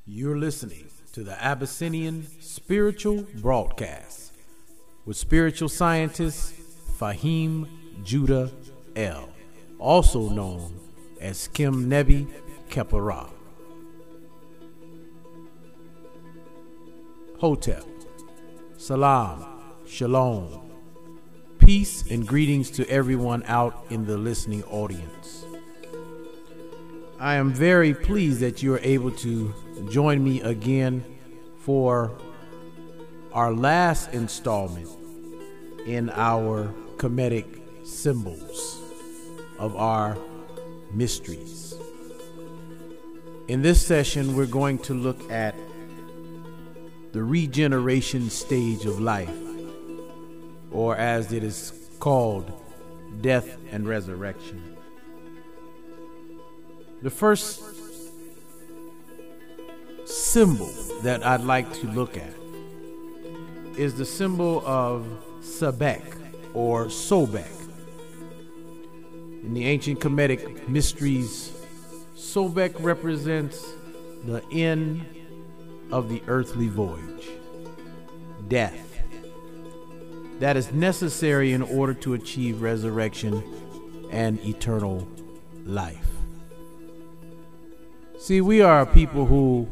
You're listening to the Abyssinian Spiritual Broadcast with spiritual scientist Fahim Judah El, also known as Kim Nebi Keparah. Hotep, Salam, Shalom, peace and greetings to everyone out in the listening audience. I am very pleased that you are able to join me again for our last installment in our Kemetic symbols of our mysteries. In this session, we're going to look at the regeneration stage of life, or as it is called, death and resurrection. The first symbol that I'd like to look at is the symbol of Sebek or Sobek. In the ancient Kemetic mysteries, Sobek represents the end of the earthly voyage, death, that is necessary in order to achieve resurrection and eternal life. See, we are a people who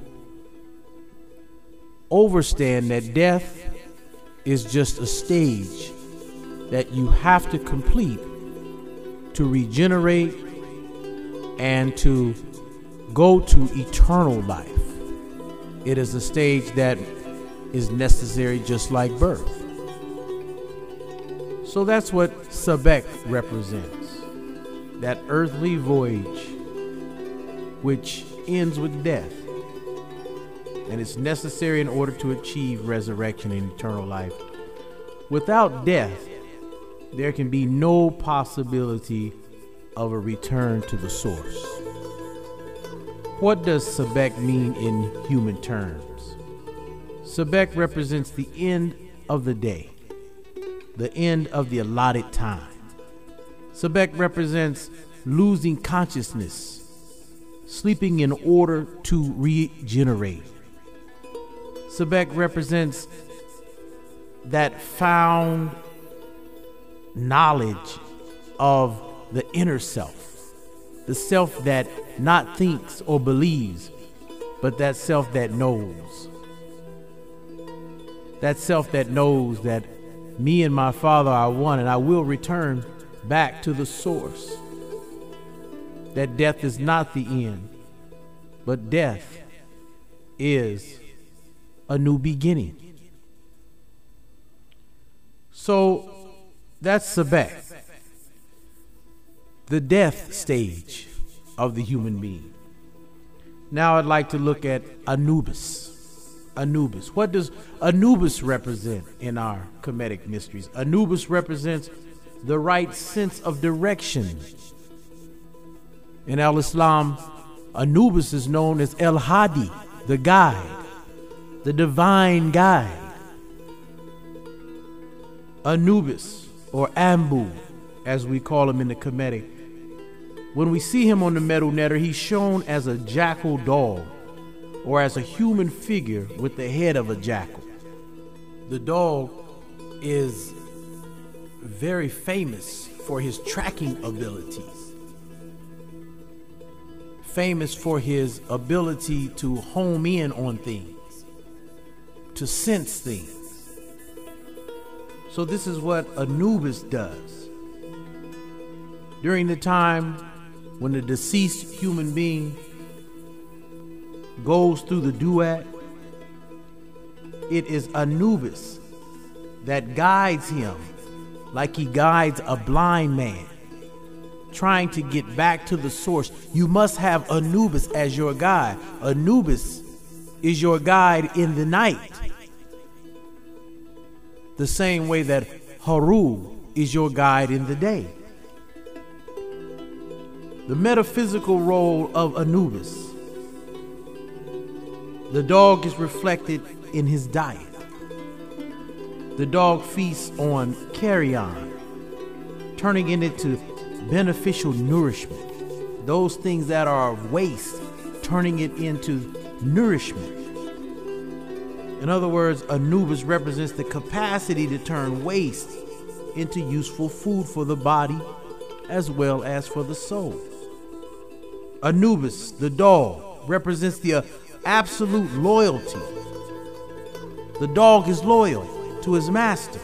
understand that death is just a stage that you have to complete to regenerate and to go to eternal life. It is a stage that is necessary just like birth. So that's what Sebek represents, that earthly voyage which ends with death, and it's necessary in order to achieve resurrection and eternal life. Without death, there can be no possibility of a return to the source. What does Sebek mean in human terms? Sebek represents the end of the day, the end of the allotted time. Sebek represents losing consciousness, sleeping in order to regenerate. Sebek represents that found knowledge of the inner self, the self that not thinks or believes, but that self that knows. That self that knows that me and my Father are one, and I will return back to the source. That death is not the end, but death is a new beginning. So that's Sebek, the death stage of the human being. Now I'd like to look at Anubis. Anubis. What does Anubis represent in our Kemetic mysteries? Anubis represents the right sense of direction. In Al-Islam, Anubis is known as El-Hadi, the guide, the divine guide. Anubis, or Ambu, as we call him in the Kemetic, when we see him on the Medu Neter, he's shown as a jackal dog, or as a human figure with the head of a jackal. The dog is very famous for his tracking abilities, famous for his ability to home in on things, to sense things. So this is what Anubis does. During the time when the deceased human being goes through the duat, it is Anubis that guides him like he guides a blind man trying to get back to the source. You must have Anubis as your guide. Anubis is your guide in the night, the same way that Haru is your guide in the day. The metaphysical role of Anubis. The dog is reflected in his diet. The dog feasts on carrion, turning it into beneficial nourishment. Those things that are of waste, turning it into nourishment. In other words, Anubis represents the capacity to turn waste into useful food for the body as well as for the soul. Anubis, the dog, represents the absolute loyalty. The dog is loyal to his master.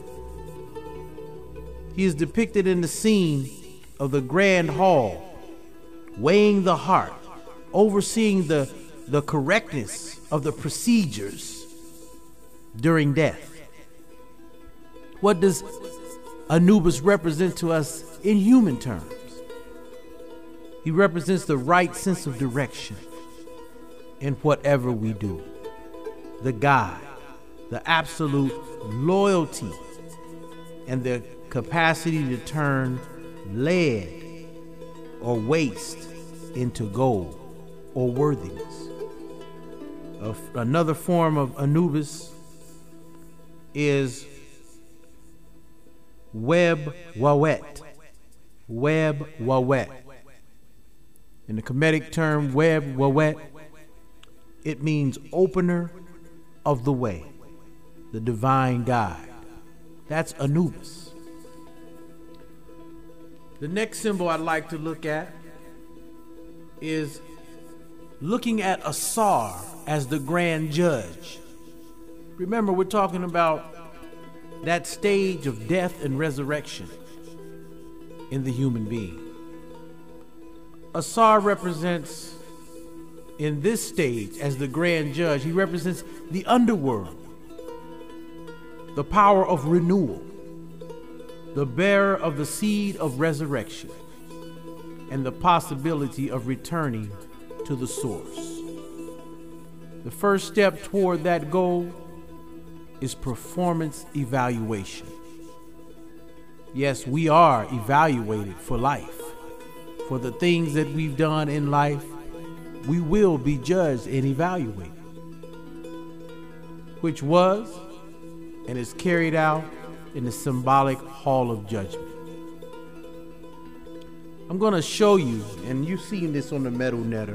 He is depicted in the scene of the grand hall, weighing the heart, overseeing the correctness of the procedures during death. What does Anubis represent to us in human terms? He represents the right sense of direction in whatever we do. The guide, the absolute loyalty, and the capacity to turn lead or waste into gold or worthiness. Another form of Anubis is Web Wawet. Web Wawet. In the Kemetic term Web Wawet, it means opener of the way, the divine guide. That's Anubis. The next symbol I'd like to look at is looking at Asar as the grand judge. Remember, we're talking about that stage of death and resurrection in the human being. Asar represents, in this stage, as the grand judge, he represents the underworld, the power of renewal, the bearer of the seed of resurrection, and the possibility of returning to the source. The first step toward that goal is performance evaluation. Yes, we are evaluated for life. For the things that we've done in life, we will be judged and evaluated, which was and is carried out in the symbolic hall of judgment. I'm going to show you, and you've seen this on the Metal Netter.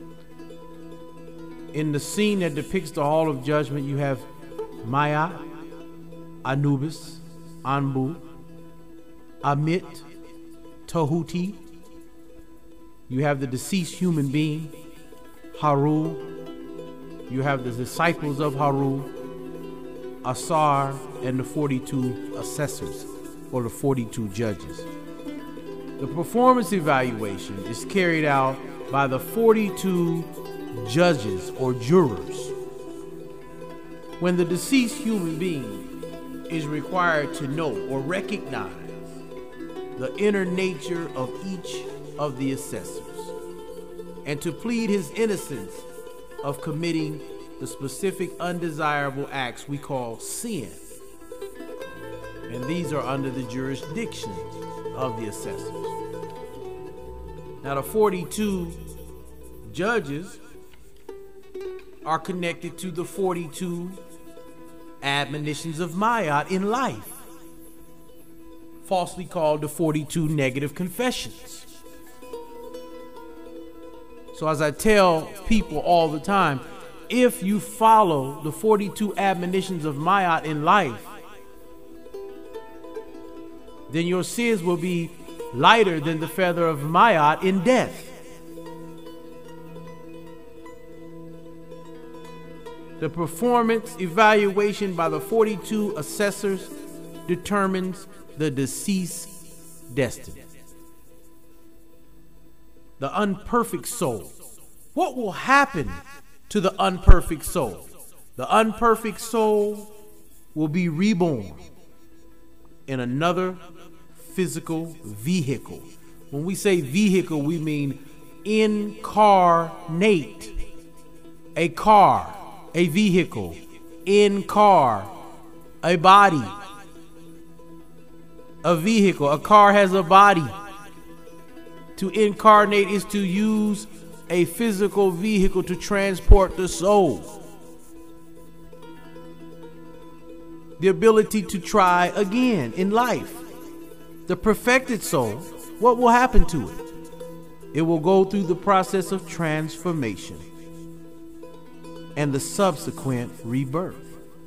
In the scene that depicts the hall of judgment, you have Ma'at, Anubis, Anbu, Amit, Tahuti. You have the deceased human being, Haru. You have the disciples of Haru, Asar, and the 42 assessors, or the 42 judges. The performance evaluation is carried out by the 42 judges or jurors. When the deceased human being is required to know or recognize the inner nature of each of the assessors and to plead his innocence of committing the specific undesirable acts we call sin. And these are under the jurisdiction of the assessors. Now, the 42 judges are connected to the 42 admonitions of Ma'at in life, falsely called the 42 negative confessions. So as I tell people all the time, if you follow the 42 admonitions of Ma'at in life, then your sins will be lighter than the feather of Ma'at in death. The performance evaluation by the 42 assessors determines the deceased's destiny. The unperfect soul. What will happen to the unperfect soul? The unperfect soul will be reborn in another physical vehicle. When we say vehicle, we mean incarnate. A car, a vehicle, in car, a body, a vehicle. A car has a body. To incarnate is to use a physical vehicle to transport the soul. The ability to try again in life. The perfected soul, what will happen to it? It will go through the process of transformation. and the subsequent rebirth.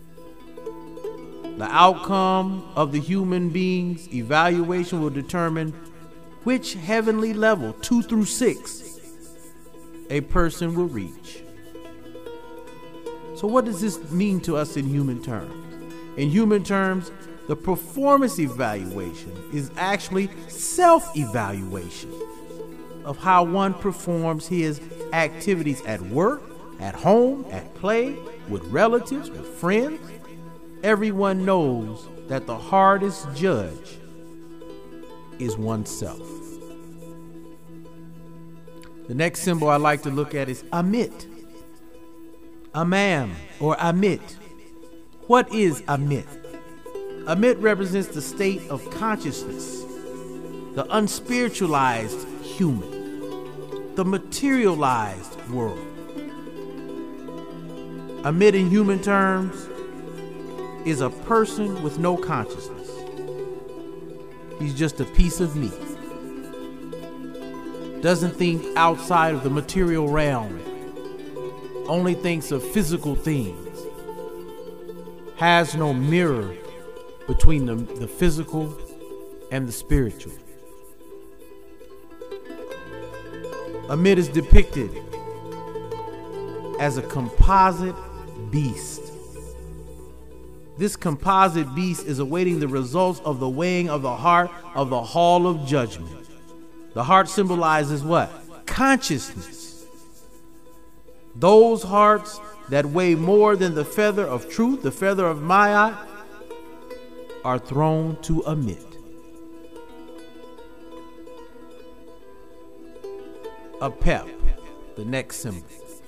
The outcome of the human being's evaluation will determine which heavenly level, 2 through 6, a person will reach. So what does this mean to us in human terms? In human terms, the performance evaluation is actually self-evaluation of how one performs his activities at work, at home, at play, with relatives, with friends. Everyone knows that the hardest judge is oneself. The next symbol I like to look at is Amit. Amam or Amit. What is Amit? Amit represents the state of consciousness, the unspiritualized human, the materialized world. Amit in human terms is a person with no consciousness. He's just a piece of meat. Doesn't think outside of the material realm. Only thinks of physical things. Has no mirror between the physical and the spiritual. Amit is depicted as a composite beast. This composite beast is awaiting the results of the weighing of the heart of the hall of judgment. The heart symbolizes what? Consciousness. Those hearts that weigh more than the feather of truth, the feather of Maya, are thrown to Amit. Apep, the next symbol.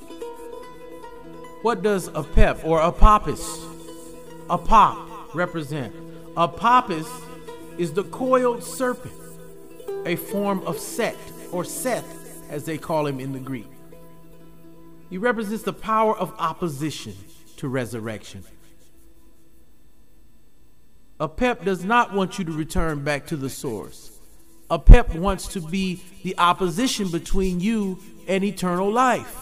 What does Apep or Apophis, Apop, represent? Apophis is the coiled serpent, a form of Set or Seth, as they call him in the Greek. He represents the power of opposition to resurrection. Apep does not want you to return back to the source. Apep wants to be the opposition between you and eternal life.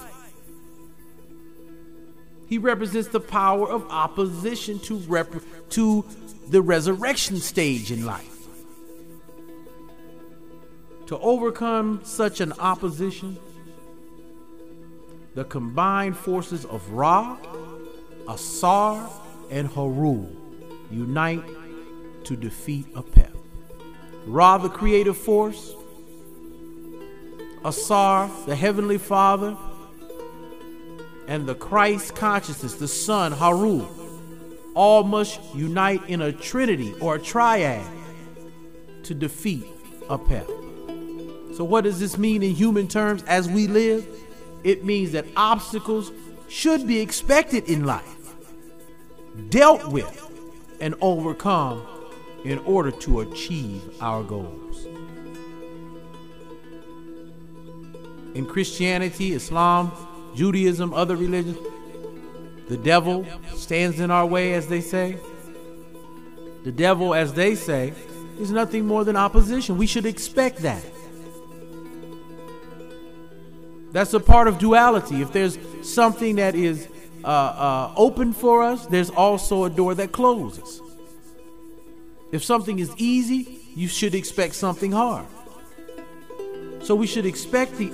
He represents the power of opposition to the resurrection stage in life. To overcome such an opposition, the combined forces of Ra, Asar, and Haru unite to defeat Apep. Ra, the creative force, Asar, the heavenly Father, and the Christ consciousness, the Son, Haru, all must unite in a trinity or a triad to defeat Apep. So what does this mean in human terms as we live? It means that obstacles should be expected in life, dealt with, and overcome in order to achieve our goals. In Christianity, Islam, Judaism, other religions, the devil stands in our way, as they say. The devil, as they say, is nothing more than opposition. We should expect that. That's a part of duality. If there's something that is open for us, there's also a door that closes. If something is easy, you should expect something hard. So we should expect the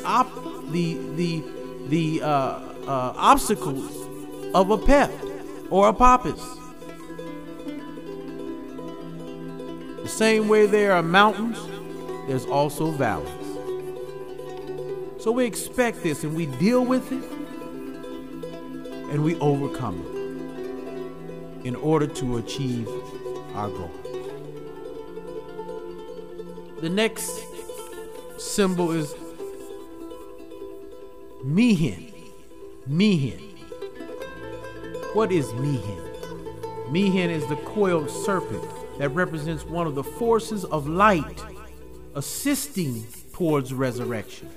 obstacles of Apep or Apophis. The same way there are mountains, there's also valleys. So we expect this and we deal with it and we overcome it in order to achieve our goal. The next symbol is Mihin. Mihin. What is Mihin? Mihin is the coiled serpent that represents one of the forces of light assisting towards resurrection.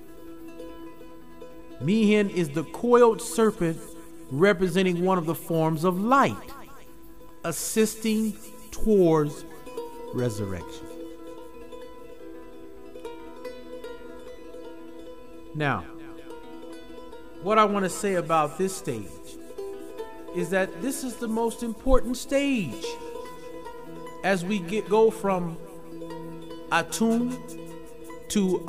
Mihin is the coiled serpent representing one of the forms of light assisting towards resurrection. Now, What I want to say about this stage is that this is the most important stage as we go from Atum to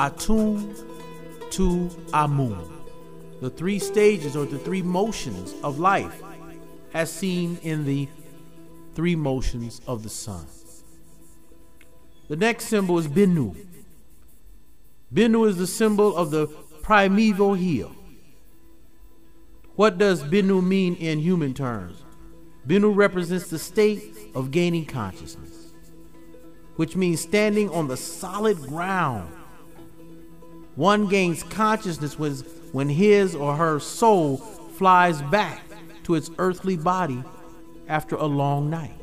Amun. The three stages or the three motions of life as seen in the three motions of the sun. The next symbol is Bennu. Bennu is the symbol of the primeval heel. What does Bennu mean in human terms? Bennu represents the state of gaining consciousness, which means standing on the solid ground. One gains consciousness when his or her soul flies back to its earthly body after a long night.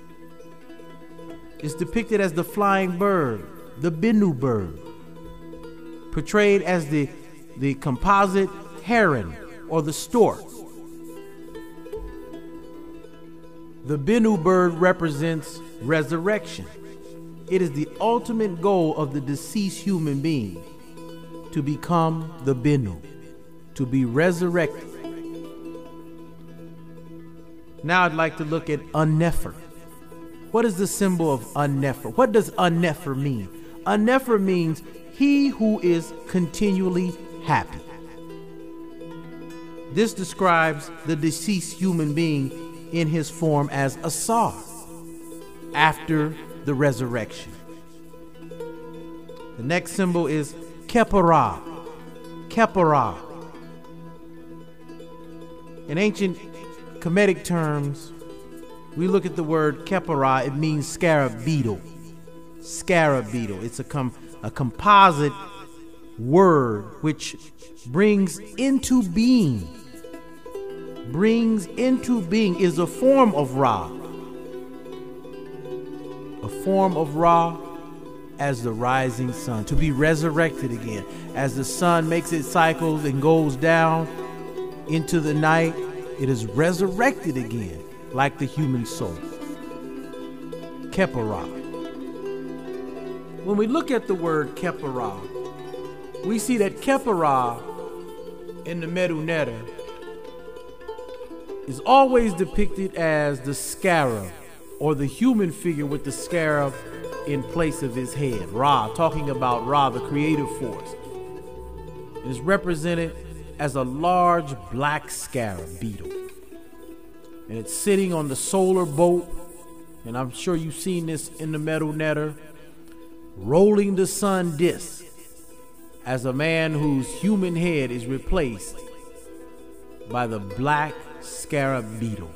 It's depicted as the flying bird, the Bennu bird, portrayed as the composite heron or the stork. The Bennu bird represents resurrection. It is the ultimate goal of the deceased human being to become the Bennu, to be resurrected. Now I'd like to look at Un-Nefer. What is the symbol of Un-Nefer? What does Un-Nefer mean? Un-Nefer means he who is continually happy. This describes the deceased human being in his form as Asar after the resurrection. The next symbol is Khepera. Khepera. In ancient Kemetic terms, we look at the word Khepera, it means scarab beetle. Scarab beetle. It's a composite word which brings into being. Brings into being is a form of Ra. A form of Ra as the rising sun, to be resurrected again. As the sun makes its cycles and goes down into the night, it is resurrected again like the human soul. Khepera. When we look at the word Khepera, we see that Khepera in the Medu Neter is always depicted as the scarab, or the human figure with the scarab in place of his head. Ra, talking about Ra, the creative force. It is represented as a large black scarab beetle. And it's sitting on the solar boat, and I'm sure you've seen this in the Medu Neter, rolling the sun disk as a man whose human head is replaced by the black scarab beetle.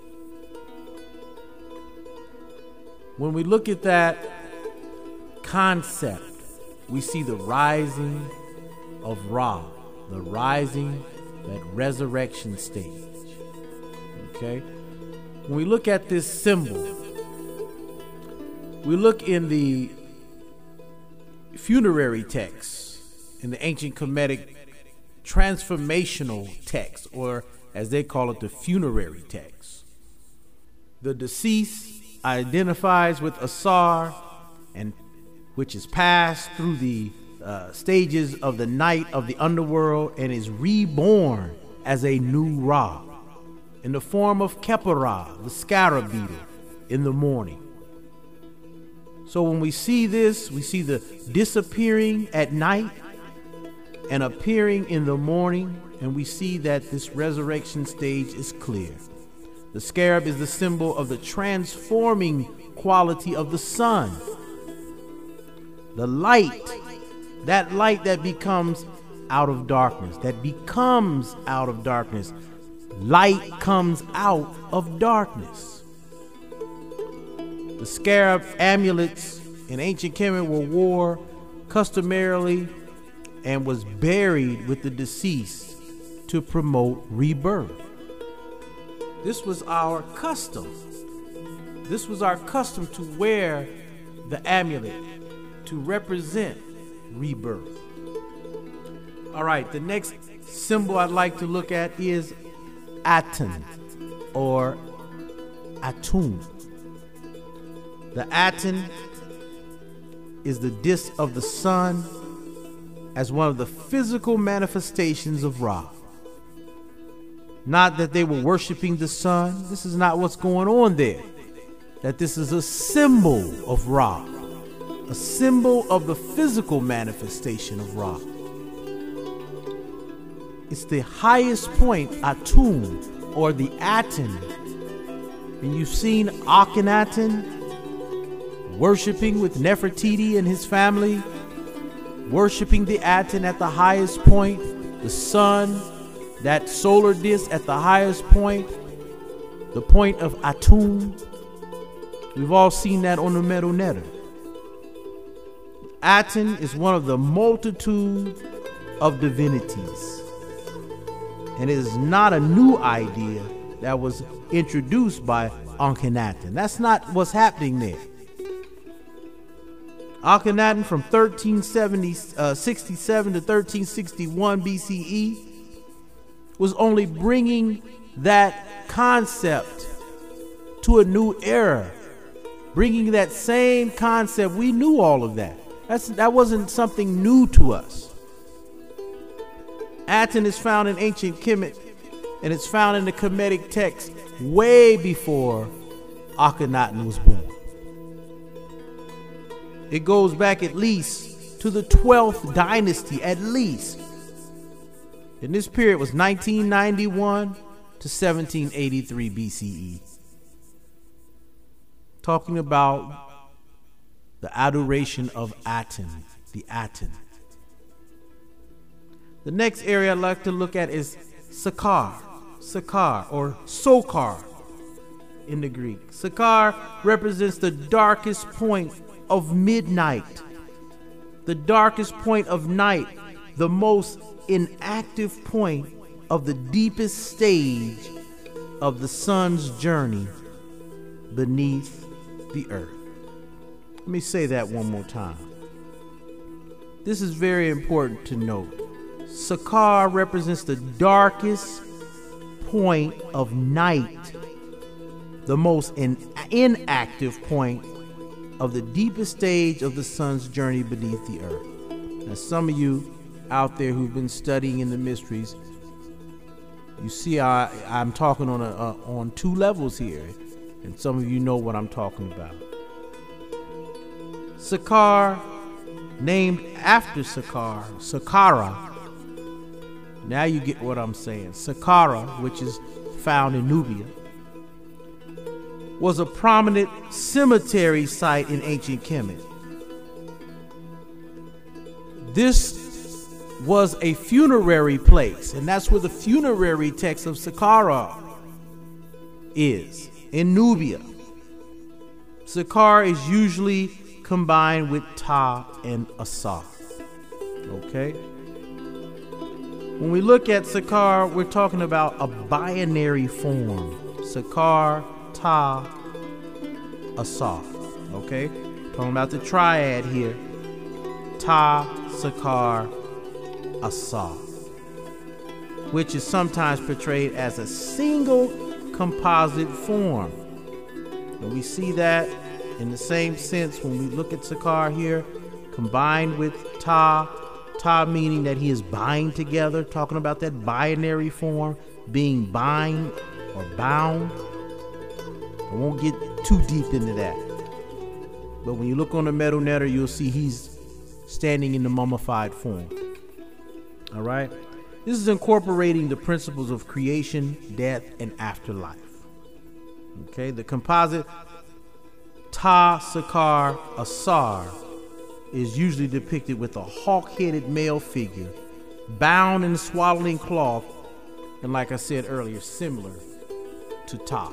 When we look at that concept, we see the rising of Ra, the rising, that resurrection stage. Okay? When we look at this symbol, we look in the funerary text, in the ancient Kemetic transformational text, or as they call it, the funerary text. The deceased identifies with Asar, and which is passed through the stages of the night of the underworld and is reborn as a new Ra in the form of Khepera, the scarab beetle, in the morning. So when we see this, we see the disappearing at night and appearing in the morning, and we see that this resurrection stage is clear. The scarab is the symbol of the transforming quality of the sun. The light, that light that becomes out of darkness, Light comes out of darkness. The scarab amulets in ancient Kemet were worn customarily and was buried with the deceased to promote rebirth. This was our custom. This was our custom to wear the amulet to represent rebirth. All right, the next symbol I'd like to look at is Aten or Atum. The Aten is the disk of the sun as one of the physical manifestations of Ra. Not that they were worshiping the sun. This is not what's going on there. That this is a symbol of Ra, a symbol of the physical manifestation of Ra. It's the highest point, Atum, or the Aten. And you've seen Akhenaten worshiping with Nefertiti and his family, worshiping the Aten at the highest point, the sun, that solar disk at the highest point, the point of Atum. We've all seen that on the Medu Neter. Aten is one of the multitude of divinities. And it is not a new idea that was introduced by Akhenaten. That's not what's happening there. Akhenaten from 1367 to 1361 BCE was only bringing that concept to a new era, bringing that same concept. We knew all of that. That wasn't something new to us. Aten is found in ancient Kemet, and it's found in the Kemetic text way before Akhenaten was born. It goes back at least to the 12th dynasty, at least. And this period was 1991 to 1783 BCE. Talking about the adoration of Aten, the Aten. The next area I'd like to look at is Sakar, or Sokar in the Greek. Sakar represents the darkest point of midnight, the darkest point of night, the most inactive point of the deepest stage of the sun's journey beneath the earth. Let me say that one more time. This is very important to note. Sakar represents the darkest point of night, the most inactive point of the deepest stage of the sun's journey beneath the earth. Now, some of you out there who've been studying in the mysteries, you see I'm talking on two levels here, and some of you know what I'm talking about. Sakar, named after Saqqara. Now you get what I'm saying. Saqqara, which is found in Nubia, was a prominent cemetery site in ancient Kemet. This was a funerary place, and that's where the funerary text of Saqqara is, in Nubia. Saqqara is usually combined with Ta and Asa. Okay? When we look at Saqqara, we're talking about a binary form. Saqqara, Ta, Asa. Okay? Talking about the triad here. Ta, Saqqara, Asa. Which is sometimes portrayed as a single composite form. And we see that in the same sense when we look at Saqqara here, combined with Ta. Ta meaning that he is bind together, talking about that binary form, being bind or bound. I won't get too deep into that. But when you look on the Medu Neter, you'll see he's standing in the mummified form. All right? This is incorporating the principles of creation, death, and afterlife. Okay? The composite Ta, Saqqara, Asar is usually depicted with a hawk-headed male figure, bound in swaddling cloth, and like I said earlier, similar to Ta.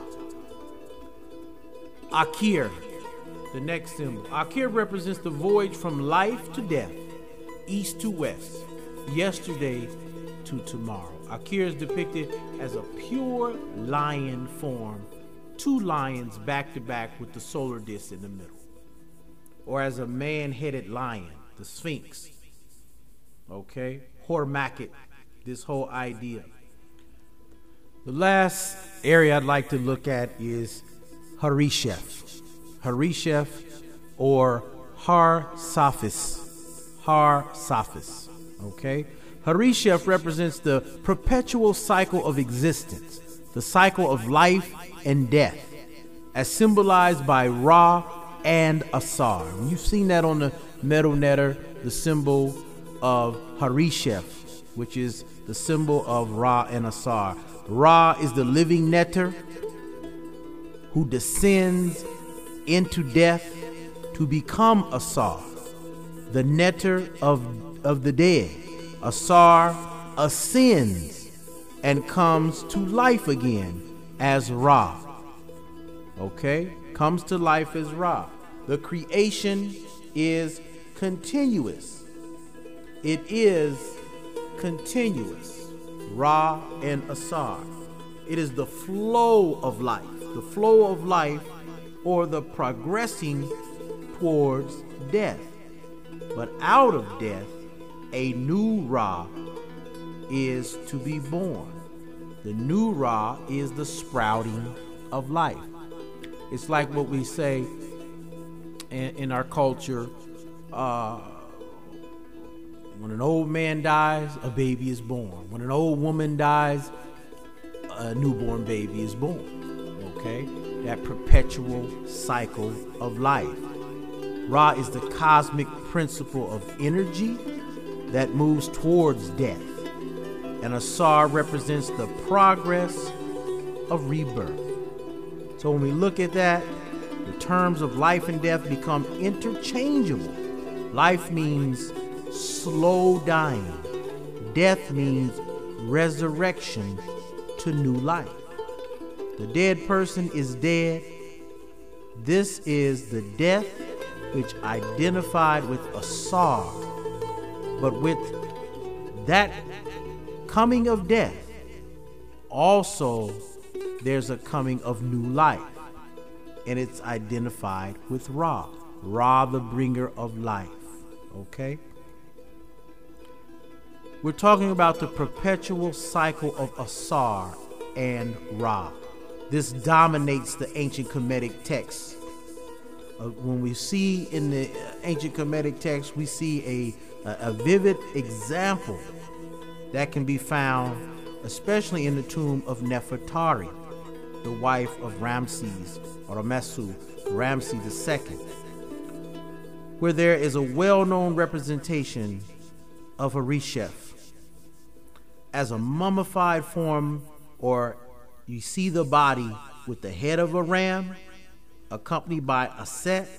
Akir, the next symbol. Akir represents the voyage from life to death, east to west, yesterday to tomorrow. Akir is depicted as a pure lion form, two lions back to back with the solar disk in the middle. Or as a man-headed lion, the Sphinx. Okay? Hormaket, this whole idea. The last area I'd like to look at is Harishef. Harishef or Har-Saphis. Har-Saphis. Okay? Harishef represents the perpetual cycle of existence, the cycle of life and death, as symbolized by Ra and Asar. And you've seen that on the metal netter, the symbol of Harishef, which is the symbol of Ra and Asar. Ra is the living netter who descends into death to become Asar, the netter of the dead. Asar ascends and comes to life again as Ra. Okay? Comes to life as Ra. The creation is continuous. It is continuous. Ra and Asar. It is the flow of life. The flow of life, or the progressing towards death. But out of death, a new Ra is to be born. The new Ra is the sprouting of life. It's like what we say in our culture, when an old man dies, a baby is born. When an old woman dies, a newborn baby is born. Okay? That perpetual cycle of life. Ra is the cosmic principle of energy that moves towards death. And Asar represents the progress of rebirth. So when we look at that, the terms of life and death become interchangeable. Life means slow dying. Death means resurrection to new life. The dead person is dead. This is the death which identified with Asar. But with that coming of death, also there's a coming of new life. And it's identified with Ra. Ra, the bringer of life. Okay? We're talking about the perpetual cycle of Asar and Ra. This dominates the ancient Kemetic texts. When we see in the ancient Kemetic text, we see a vivid example that can be found, especially in the tomb of Nefertari, the wife of Ramses, or Ramesu, Ramses II, where there is a well-known representation of Harishef as a mummified form, or you see the body with the head of a ram accompanied by a Set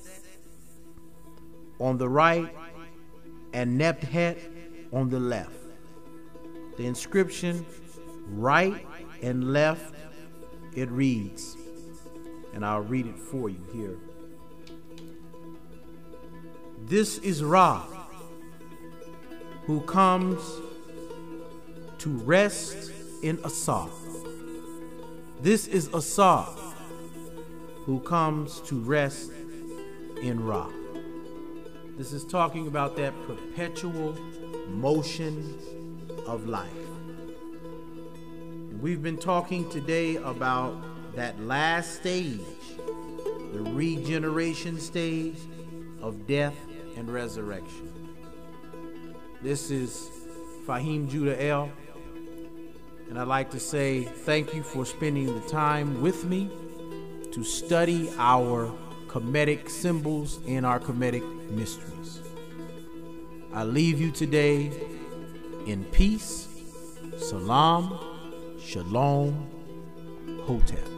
on the right and Nebhet on the left. The inscription right and left, it reads, and I'll read it for you here. This is Ra, who comes to rest in Asar. This is Asar, who comes to rest in Ra. This is talking about that perpetual motion of life. And we've been talking today about that last stage, the regeneration stage of death and resurrection. This is Fahim Judah El, and I'd like to say thank you for spending the time with me to study our Kemetic symbols and our Kemetic mysteries. I leave you today in peace. Salam, Shalom, Hotep.